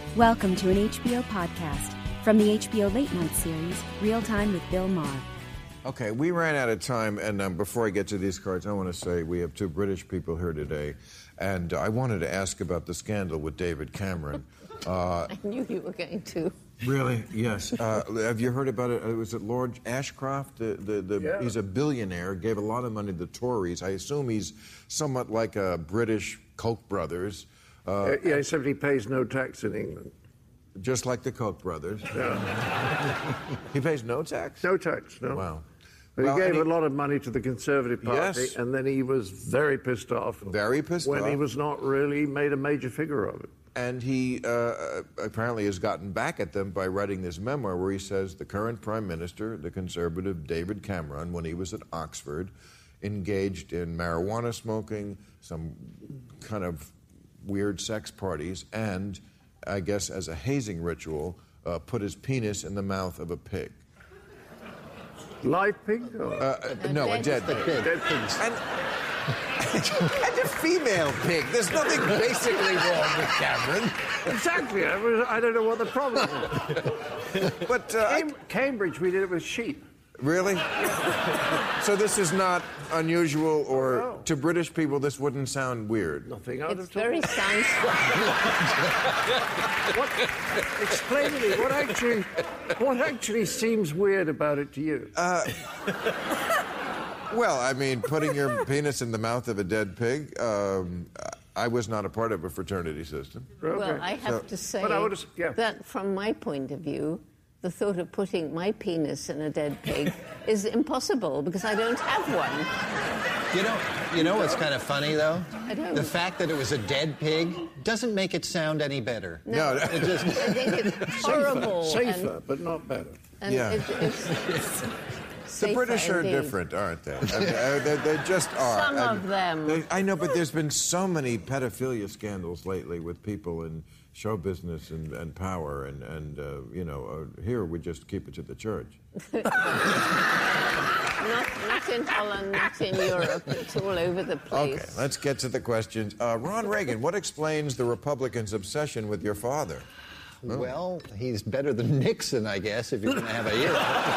Welcome to an HBO podcast from the HBO Late Night series, Real Time with Bill Maher. Okay, we ran out of time, and before I get to these cards, I want to say we have two British people here today, and I wanted to ask about the scandal with David Cameron. I knew you were going to. Really? Yes. Have you heard about it? Was it Lord Ashcroft? Yeah. He's a billionaire, gave a lot of money to the Tories. I assume he's somewhat like a British Koch brothers. Yeah, except he pays no tax in England. Just like the Koch brothers. Yeah. He pays no tax? No tax, no. Wow. But Well, he gave and a lot of money to the Conservative Party, Yes. and then he was very pissed off. Very pissed when off. he was not really made a major figure of it. And he apparently has gotten back at them by writing this memoir where he says the current Prime Minister, the Conservative David Cameron, when he was at Oxford, engaged in marijuana smoking, some kind of weird sex parties, and, I guess as a hazing ritual, put his penis in the mouth of a pig. Live pig? No, a dead pig. Dead pigs. And a female pig. There's nothing basically wrong with Cameron. Exactly. I don't know what the problem is. But Cambridge, we did it with sheep. really? So this is not unusual, or No. to British people, this wouldn't sound weird. Nothing out It's of very sounds. Explain to me, what actually seems weird about it to you? Well, I mean, putting your penis in the mouth of a dead pig, I was not a part of a fraternity system. Well, Okay. I have to say But I would've- yeah. that from my point of view, the thought of putting my penis in a dead pig is impossible because I don't have one. You know what's kind of funny, though? I don't. The fact that it was a dead pig doesn't make it sound any better. No. It just... I think it's horrible. Safer, but not better. And Yeah. it's The safer British are indeed. different, aren't they? They just are. Some of them. I know, but there's been so many pedophilia scandals lately with people in show business and power, and here we just keep it to the church. Not in Holland, not in Europe. It's all over the place. Okay, let's get to the questions. Ron Reagan, what explains the Republicans' obsession with your father? Well, he's better than Nixon, I guess, if you're going to have a year.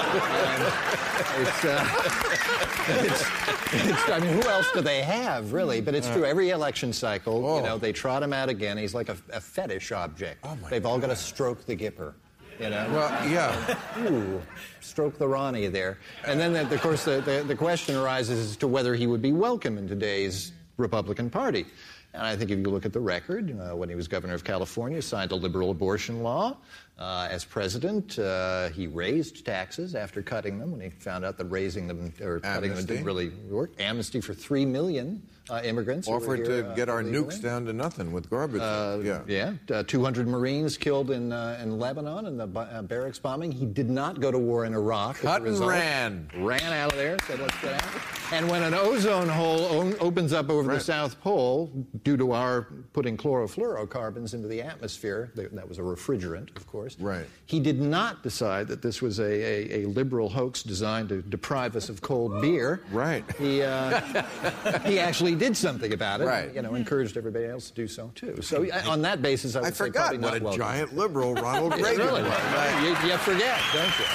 I mean, who else do they have, really? But it's true. Every election cycle, they trot him out again. He's like a fetish object. Oh, my They've all got to God. stroke the Gipper, you know? Well, yeah. Ooh, stroke the Ronnie there. And then, of course, the question arises as to whether he would be welcome in today's Republican Party. And I think if you look at the record, when he was governor of California, signed a liberal abortion law. As president, he raised taxes after cutting them when he found out that raising them or cutting them didn't really work. Amnesty for 3 million immigrants. who were Offered here, to get our illegally. nukes down to nothing with garbage. Yeah. 200 Marines killed in Lebanon in the barracks bombing. He did not go to war in Iraq. as a Cut and result. ran. Ran out of there, said let's get out. And when an ozone hole opens up over the South Pole, due to our putting chlorofluorocarbons into the atmosphere, that was a refrigerant, of course. Right. He did not decide that this was a liberal hoax designed to deprive us of cold beer. Right. He actually did something about it. Right. And, encouraged everybody else to do so too. So on that basis, I would I say forgot probably what not a welcome. giant liberal Ronald Yeah, Reagan really. was. You forget, don't you?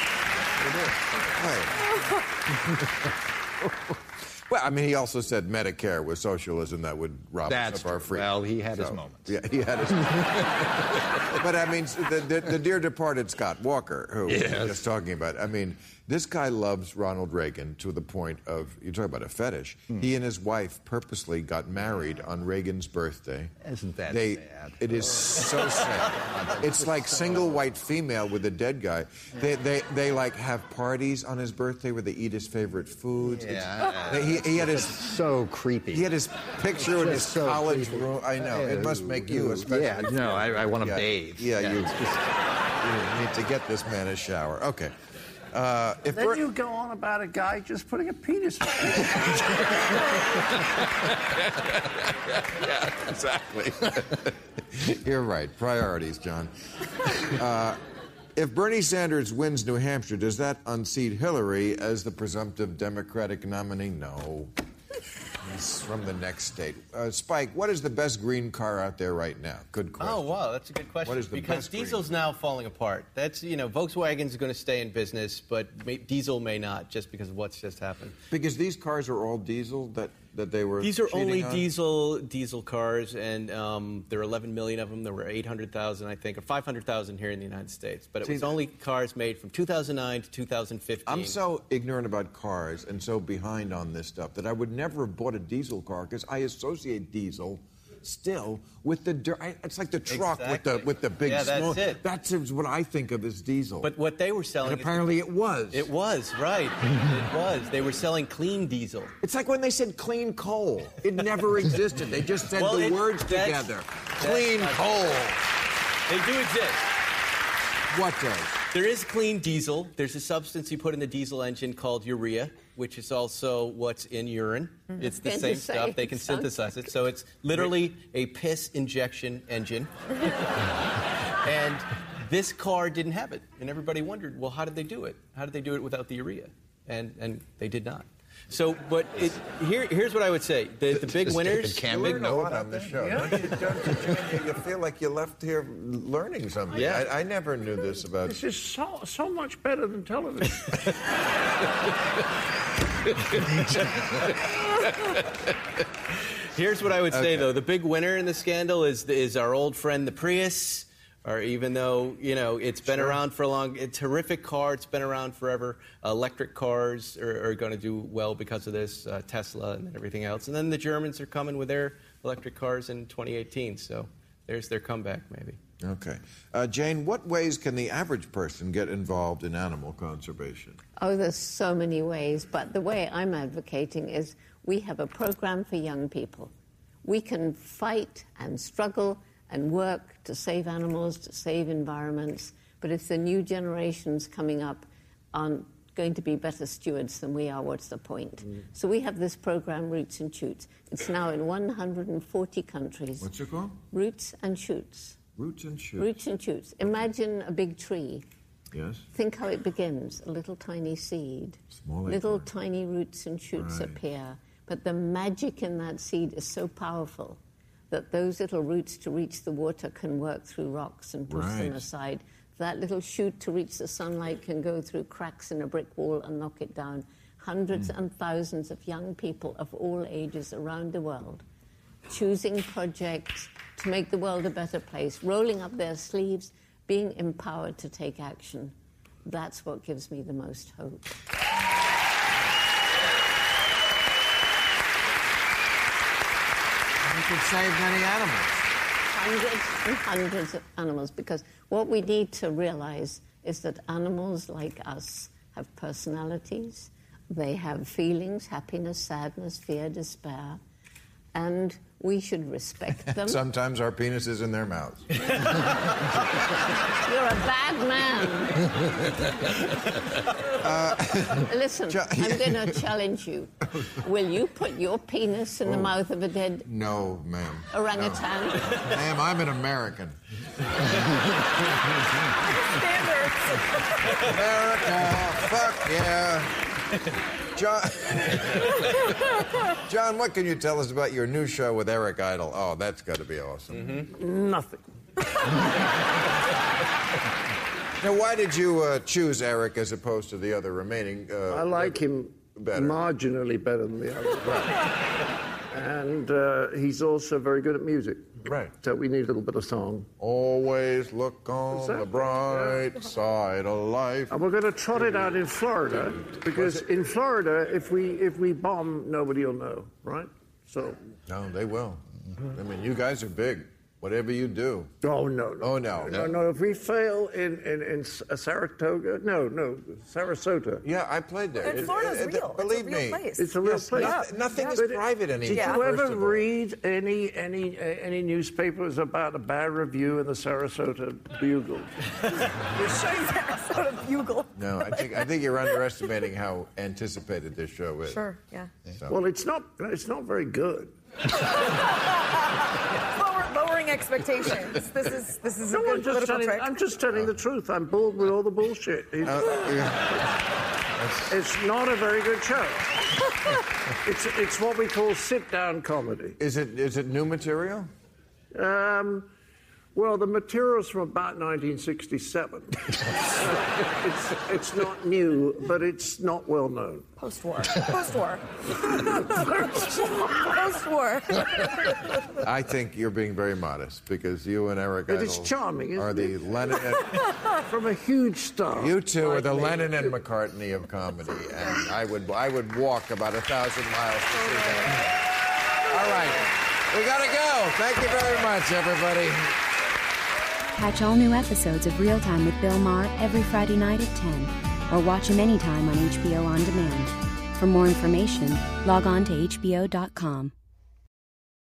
Well, I mean, he also said Medicare was socialism that would rob us of our freedom. Well, he had his moments. Yeah, he had his moments. But, I mean, the dear departed Scott Walker, who we were just talking about, I mean, this guy loves Ronald Reagan to the point of, you talk about a fetish, he and his wife purposely got married on Reagan's birthday. Isn't that sad? It is so sad. It's like single white female with a dead guy. They like have parties on his birthday where they eat his favorite foods. Yeah. He had his So creepy. he had his picture in his Just so college creepy. room. I know. It must make you especially. Yeah, no, I want to Yeah. bathe. Yeah, you need to get this man a shower. Okay. Then you go on about a guy just putting a penis in. Yeah, exactly. You're right. Priorities, John. If Bernie Sanders wins New Hampshire, does that unseat Hillary as the presumptive Democratic nominee? No. He's from the next state. Spike, what is the best green car out there right now? Good question. Oh, wow, that's a good question. What is the because best green diesel's now falling apart. That's, Volkswagen's going to stay in business, but diesel may not just because of what's just happened. Because these cars are all diesel that they were These are cheating only on? diesel cars, and there are 11 million of them. There were 800,000, I think, or 500,000 here in the United States. But it was only cars made from 2009 to 2015. I'm so ignorant about cars and so behind on this stuff that I would never have bought a diesel car because I associate diesel still with the dirt. It's like the truck with the big smoke. That's it. That's what I think of as diesel. But what they were selling... And apparently it was. It was, right. It was. They were selling clean diesel. It's like when they said clean coal. It never existed. They just said the words together. Clean coal. They do exist. What does? There is clean diesel. There's a substance you put in the diesel engine called urea, which is also what's in urine. It's the same stuff. They can synthesize it. So it's literally a piss injection engine. And this car didn't have it. And everybody wondered, well, how did they do it? How did they do it without the urea? And they did not. So, but here's what I would say. The big winners... You learn a lot on this show. Yeah. Don't you feel like you left here learning something. Yeah. I never knew this about... This is so much better than television. Here's what I would say, though. The big winner in the scandal is our old friend, the Prius. Or even though, it's been around for a long... A terrific car. It's been around forever. Electric cars are going to do well because of this. Tesla and everything else. And then the Germans are coming with their electric cars in 2018. So there's their comeback, maybe. Okay. Jane, what ways can the average person get involved in animal conservation? Oh, there's so many ways, but the way I'm advocating is we have a program for young people. We can fight and struggle and work to save animals, to save environments, but if the new generations coming up aren't going to be better stewards than we are, what's the point? So we have this program, Roots and Shoots. It's now in 140 countries. What's it called? Roots and Shoots. Roots and Shoots. Roots and Shoots. Imagine a big tree. Yes. Think how it begins, a little tiny seed. Little tiny roots and shoots appear. But the magic in that seed is so powerful that those little roots to reach the water can work through rocks and push them aside. That little shoot to reach the sunlight can go through cracks in a brick wall and knock it down. Hundreds and thousands of young people of all ages around the world choosing projects to make the world a better place, rolling up their sleeves, being empowered to take action. That's what gives me the most hope. You could save many animals. Hundreds and hundreds of animals, because what we need to realize is that animals like us have personalities, they have feelings, happiness, sadness, fear, despair, and we should respect them. Sometimes our penis is in their mouths. You're a bad man. Listen, I'm going to challenge you. Will you put your penis in the mouth of a dead No, ma'am. orangutan? No. Ma'am, I'm an American. America, fuck yeah. John, what can you tell us about your new show with Eric Idle? Oh, that's got to be awesome. Nothing. Now, why did you choose Eric as opposed to the other remaining? I like him better. Marginally better than the others. And he's also very good at music. Right. So we need a little bit of song. Always look on the bright side of life. And we're going to trot it out in Florida, because in Florida, if we bomb, nobody will know, right? So. No, they will. I mean, you guys are big. Whatever you do. Oh, no. Oh, no. No, if we fail in Saratoga, Sarasota. Yeah, I played there. And Florida's real. Believe it's a real me. place. It's a real place. Nothing is private anymore. Did you ever read any newspapers about a bad review in the Sarasota Bugle? You're sure Sarasota Bugle? No, I think you're underestimating how anticipated this show is. Sure, yeah. So. Well, it's not very good. Lowering expectations. This is a good political trick. I'm just telling the truth. I'm bored with all the bullshit. It's not a very good show. It's what we call sit-down comedy. Is it new material? Well, the material's from about 1967. It's not new, but it's not well known. Post-war. Post-war. Post-war. I think you're being very modest because you and Eric Idle is charming, isn't are the it? Lennon and, from a huge star. you two are the Lennon and McCartney of comedy, and I would walk about 1,000 miles to see that. All right, we gotta go. Thank you very much, everybody. Catch all new episodes of Real Time with Bill Maher every Friday night at 10, or watch him anytime on HBO On Demand. For more information, log on to HBO.com.